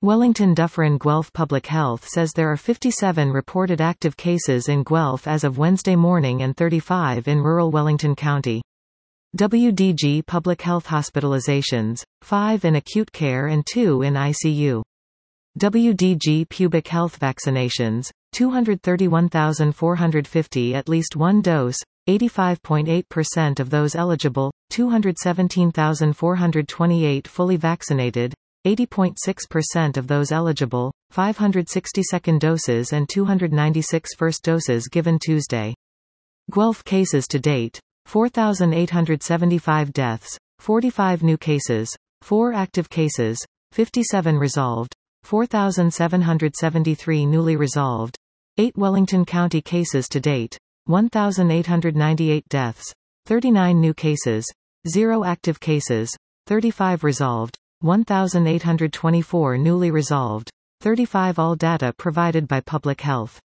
Wellington Dufferin Guelph Public Health says there are 57 reported active cases in Guelph as of Wednesday morning and 35 in rural Wellington County. WDG Public Health hospitalizations, 5 in acute care and 2 in ICU. WDG Pubic Health vaccinations, 231,450 at least one dose, 85.8% of those eligible, 217,428 fully vaccinated, 80.6% of those eligible, 560 second doses and 296 first doses given Tuesday. Guelph cases to date, 4,875 deaths, 45 new cases, 4 active cases, 57 resolved, 4,773 newly resolved, 8 Wellington County cases to date, 1,898 deaths, 39 new cases, 0 active cases, 35 resolved, 1,824 newly resolved, 35 all data provided by Public Health.